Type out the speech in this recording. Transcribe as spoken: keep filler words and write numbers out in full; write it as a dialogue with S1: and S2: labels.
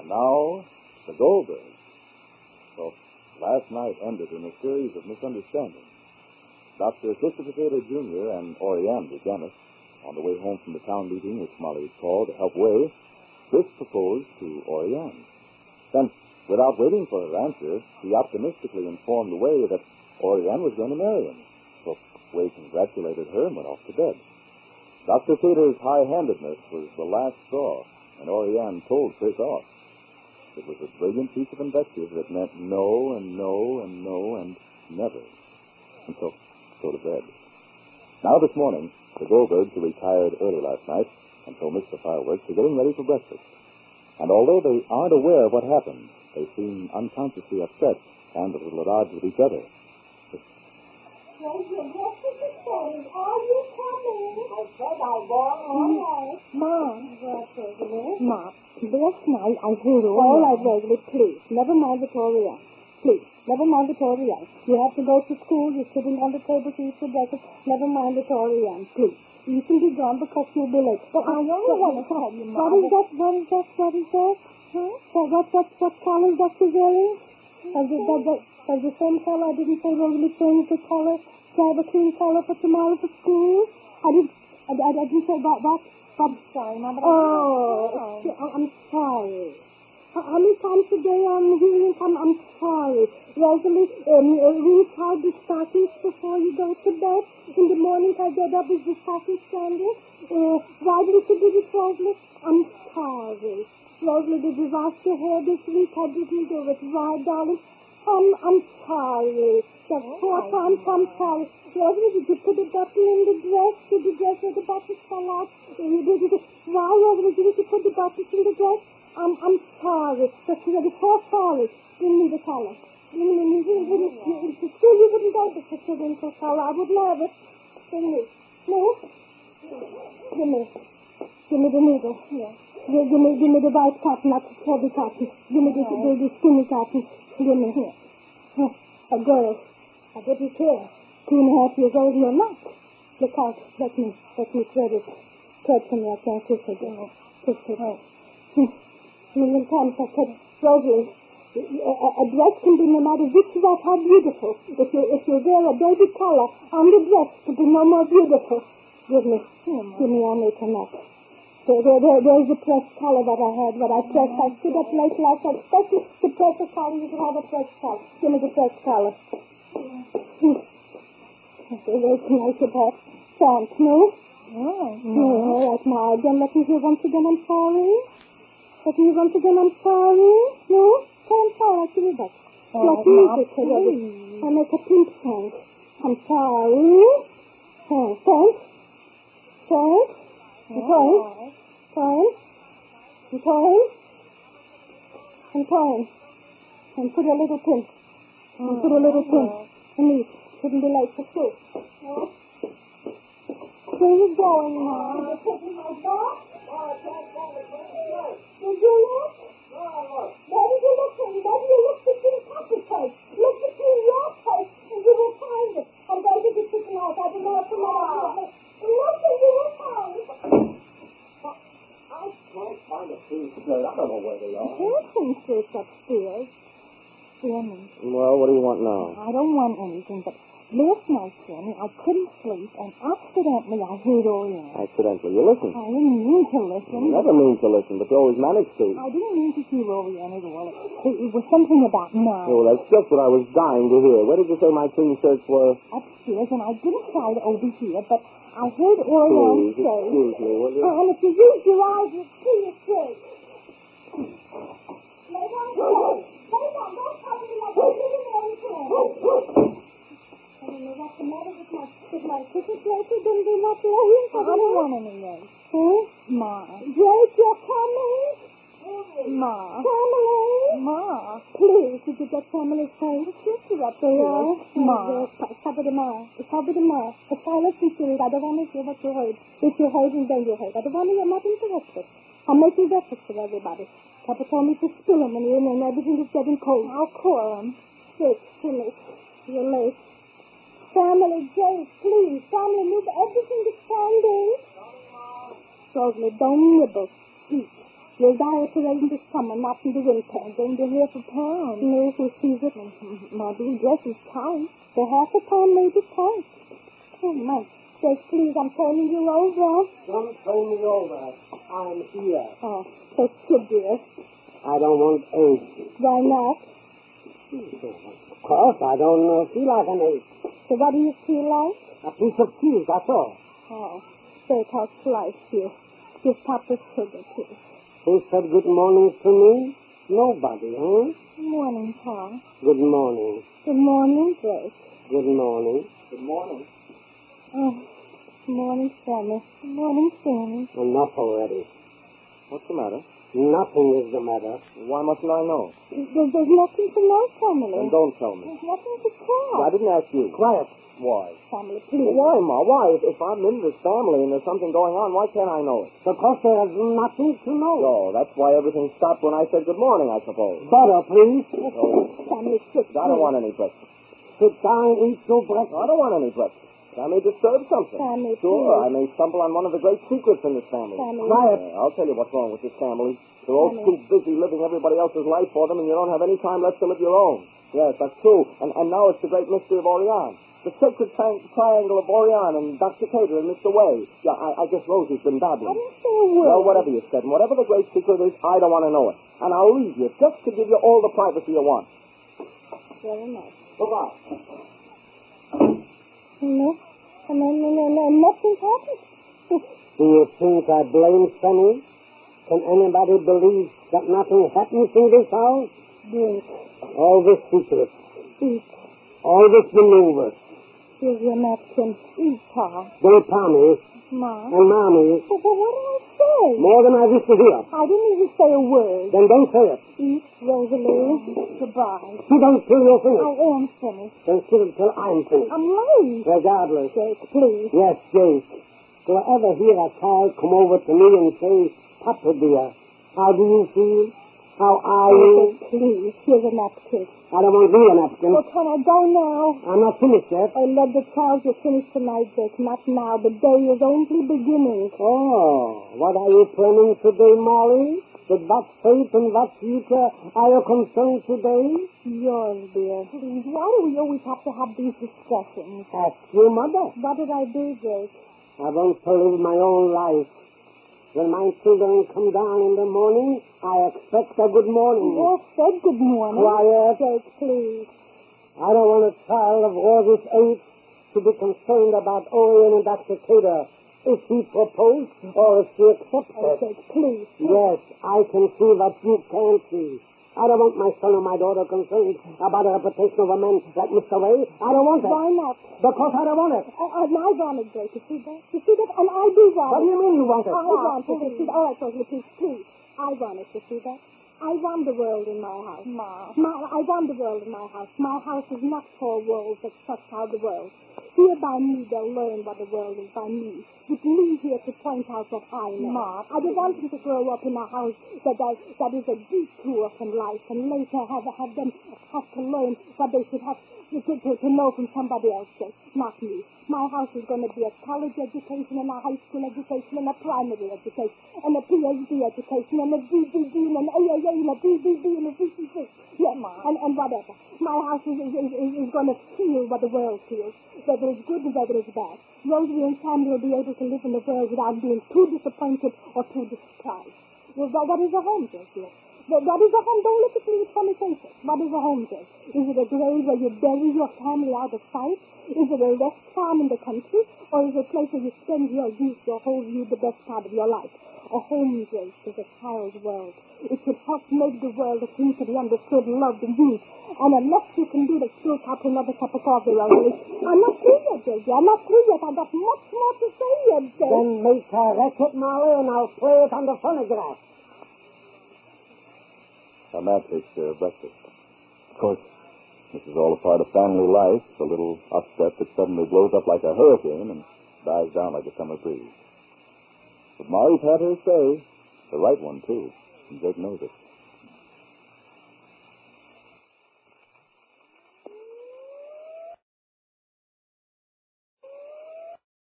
S1: Now, the Goldbergs. So, last night ended in a series of misunderstandings. Doctor Christopher Taylor, Junior and Oriane, the dentist, on the way home from the town meeting which Molly had called to help weigh, Chris proposed to Oriane. Then, without waiting for her answer, he optimistically informed Way that Oriane was going to marry him. So Way congratulated her and went off to bed. Doctor Taylor's high-handedness was the last straw, and Oriane told Chris off. It was a brilliant piece of invective that meant no and no and no and never. And so, go to bed. Now this morning, the Goldbergs, who retired early last night and so missed the fireworks, are getting ready for breakfast. And although they aren't aware of what happened, they seem unconsciously upset and a little at odds with each other.
S2: Rosie, what did you say? Are you coming? I said I was. All right. Mom. What, Rosie? Mom, last night I heard all... All right, Rosie, please. Never mind Victoria. Please, never mind Victoria. You have to go to school. You're sitting on the table to eat your breakfast. Never mind Victoria. Please. You can be gone because you'll be late. But I only want to tell you, Mom. What is that? What is that? What is that? Huh? What, what, what, what color is that you're wearing? Does it, that, that, does the same color? I didn't say Rosalie change the color. To have a clean color for tomorrow for school. I didn't, I, I, I didn't say that. What? I'm sorry, Mom. But oh, I, I'm sorry. How many times a day I'm hearing, I'm, I'm sorry. Rosalie, um, retie the stockings before you go to bed. In the morning I get up with the stocking standing. Uh, why didn't you do this, Rosalie? I'm sorry. Rosalie, did you wash your hair this week? I didn't do it. Why, darling? I'm, I'm sorry. That's oh, four times I'm sorry. Rosalie, did you put a button in the dress? Did the dress where the buttons fell out? Uh, did you, why, Rosalie, did you put the buttons in the dress? I'm, I'm sorry. But you were so sorry. Give me the color. Give me, you, you, you, you, you, school you wouldn't go to put it into color. I wouldn't have it. Give me. No? Give me. Give me the needle. Yeah. Give, give me, give me the white cotton, not the heavy cotton. Give me the, the, the, the skinny cotton. Give me here. Huh. A girl. I didn't care. Two and a half years old, you're not. Look out. Let me, let me thread it. Thread for me. I can't kiss it. Kiss it. Oh. Hmm. Million times I said, Rosalie, a, a dress can be no matter which white, how beautiful. If you if you wear a baby collar on the dress, it will be no more beautiful. Give me, oh, give me only tonight. There, there, there, there's the pressed collar that I had, what I pressed. I stood up late last night, especially the pressed collar. You can have a pressed collar. Give me the pressed collar. Hmm. There's nice about pants, no? Oh, no. All right, now, again, let me hear once again, I'm sorry. Let me once again, I'm sorry. No? So I'm sorry, I'll give you back. Oh, let me music, please. I'll make a pink sound. I'm sorry. Oh, thanks. Thanks. I'm sorry. Fine. I'm sorry. I'm sorry. And put a little pin. And put a little pin. And leave. Shouldn't be late for school. No? Where are you going, Mom? You're taking my dog? Oh, I can't go. Did you look? No, I look. Where did you look? Where did you look between Papa's face? Look between your face and you will find it. I'm going to be sitting out. I don't know what to know. Look and you will find it.
S1: I can't find a piece of I don't know where they are.
S2: There's some shirts upstairs. Jenny.
S1: Well, what do you want now?
S2: I don't want anything, but last night, Jenny, I couldn't sleep, and accidentally I heard Oriane.
S1: Accidentally? You listened?
S2: I didn't mean to listen.
S1: You never mean to listen, but you always manage to.
S2: I didn't mean to hear Oriane at all. It, it was something about mine.
S1: Oh, that's just what I was dying to hear. Where did you say my clean shirts were?
S2: Upstairs, and I didn't try to overhear, but I heard Oriane
S1: Please,
S2: say...
S1: excuse me, will you?
S2: Uh, and if you use your eyes, you'll see it straight. Lay down, lay down, don't cover me like you're doing anything. I don't know what's the matter with my, with my ticket later. Didn't they not let you? I don't want any later. Huh? Ma. Jake, you're coming? Ma. Family? Ma. Please, did you get family's phone? The sister up there. Ma. Cover the Ma. Cover the Ma. If I listen to it, I don't want to hear what you heard. If you heard and then you heard. I don't want to hear nothing interrupted. I'm making breakfast for everybody. Papa told me to spill them in and everything is getting cold. I'll call them. Yes, finish. You're late. Family, Jake, please. Family, move everything to standing. Rosalie, don't nibble. Eat. We'll buy a parade in the summer, not in the winter. Going to hear for pounds. No, who sees it? My blue dress is tight. For half a pound, maybe tight. Oh, my. Jake, please, I'm turning you over.
S3: Don't turn me over. I'm here.
S2: Oh, so kid, dear.
S3: I don't want eggs.
S2: Why not?
S3: Of course, I don't uh, feel like an egg.
S2: So what do you feel like?
S3: A piece of cheese, that's all.
S2: Oh, steakhouse slice, you. Give Papa sugar, please.
S3: Who said good morning to me? Nobody, huh?
S2: Good morning, Pa.
S3: Good morning.
S2: Good morning, Jake.
S3: Good morning.
S1: Good morning.
S2: Oh, good morning, Sammy. Good morning, Sammy.
S3: Enough already.
S1: What's the matter?
S3: Nothing is the matter.
S1: Why mustn't I know?
S2: There's, there's nothing to know, family.
S1: Then don't tell me.
S2: There's nothing to tell.
S1: I didn't ask you.
S3: Quiet.
S1: Why?
S2: Family, please.
S1: Why, Ma? Why? If, if I'm in this family and there's something going on, why can't I know it?
S3: Because there's nothing to know.
S1: So, that's why everything stopped when I said good morning, I suppose.
S3: Butter, please.
S1: Oh,
S2: Family, sit.
S1: I don't want any breakfast.
S3: Sit down, eat your breakfast.
S1: I don't want any breakfast. I may disturb something.
S2: Family,
S1: Sure,
S2: please.
S1: I may stumble on one of the great secrets in this family.
S2: Family.
S3: Quiet.
S1: Yeah, I'll tell you what's wrong with this family. They're all
S2: Family.
S1: too busy living everybody else's life for them, and you don't have any time left to live your own. Yes, that's true. And and now it's the great mystery of Orion. The sacred tri- triangle of Orion and Doctor Cater and Mister Way. Yeah, I, I guess Rosie's been
S2: I
S1: dabbling.
S2: didn't say a word.
S1: Well, whatever you said, and whatever the great secret is, I don't want to know it. And I'll leave you just to give you all the privacy you want.
S2: Very nice.
S1: Goodbye.
S2: No. No, no, no, no. Nothing's happened.
S3: Do you think I blame Sonny? Can anybody believe that nothing happens in this house?
S2: Drink.
S3: All this secret.
S2: Eat.
S3: All this maneuver.
S2: Here's your napkin. Eat, Pa.
S3: Don't Tommy
S2: Ma.
S3: and Mommy.
S2: But, but what did I say?
S3: More than I wish to hear.
S2: I didn't even say a word.
S3: Then don't say it.
S2: Eat, Rosalie. Goodbye.
S3: Sit down till you're
S2: I
S3: finished.
S2: am finished.
S3: Then sit until I'm finished.
S2: I'm late.
S3: Regardless.
S2: Jake, please.
S3: Yes, Jake. Do I ever hear a child come over to me and say, Papa dear, how do you feel? How are you?
S2: Jake, please. Here's a napkin.
S3: I don't want to be a napkin.
S2: Well, can I go now?
S3: I'm not finished yet.
S2: I led the child to finish tonight, Jake. Not now. The day is only beginning.
S3: Oh, what are you planning today, Molly? With what fate and what future are you concerned today?
S2: Yours, dear. Please, why do we always have to have these discussions?
S3: Ask your mother.
S2: What did I do, Jake?
S3: I want to live my own life. When my children come down in the morning, I expect a good morning.
S2: You all said good morning.
S3: Quiet.
S2: Jake, please.
S3: I don't want a child of Rosie's age to be concerned about Orion and Doctor Cater. If he proposed or if she accepted.
S2: Oh, Jake, please.
S3: Yes, I can see what you can't see. I don't want my son or my daughter concerned about the reputation of a man like Mister Way. I don't want that.
S2: Why not?
S3: Because I don't want it.
S2: Oh, and I want it, Jake. You see that? You see that? And I do want
S3: What
S2: it.
S3: do you mean you want it?
S2: I want it. You see that? All right, Rosalie, please, please. I want it. You see that? I want the world in my house. Ma. My, I want the world in my house. My house is not four walls that shut out the world. Here by me, they'll learn what the world is by me. With me here to point out what I know. Ma. I don't want them to grow up in a house that that, that is a detour from life and later have, have them have to learn what they should have to, to, to know from somebody else. Not me. My house is going to be a college education and a high school education and a primary education and a P H D education and a D D D and an A A A and a D D D and a C C C. Yes, and, and whatever. My house is, is, is, is going to feel what the world feels, whether it's good and whether it's bad. Rosie and Sam will be able to live in the world without being too disappointed or too surprised. Well, what is a home, Jake? What is a home? Don't look at me with funny faces. What is a home, Jake? Is it a grave where you bury your family out of sight? Is it a rest farm in the country? Or is it a place where you spend your youth, your whole youth, the best part of your life? A home, Jake, is a child's world. It should help make the world a thing to be understood, loved, and used. And unless you can do that, still cup another cup of coffee, Rosalie. I'm not through yet, Jake. I'm not through yet. I've got much more to say yet, Jake.
S3: Then make a record, Molly, and I'll play it on the phonograph.
S1: A man takes care of breakfast. Of course, this is all a part of family life, a little upset that suddenly blows up like a hurricane and dies down like a summer breeze. But Molly's had her say, the right one, too, and Jake knows it.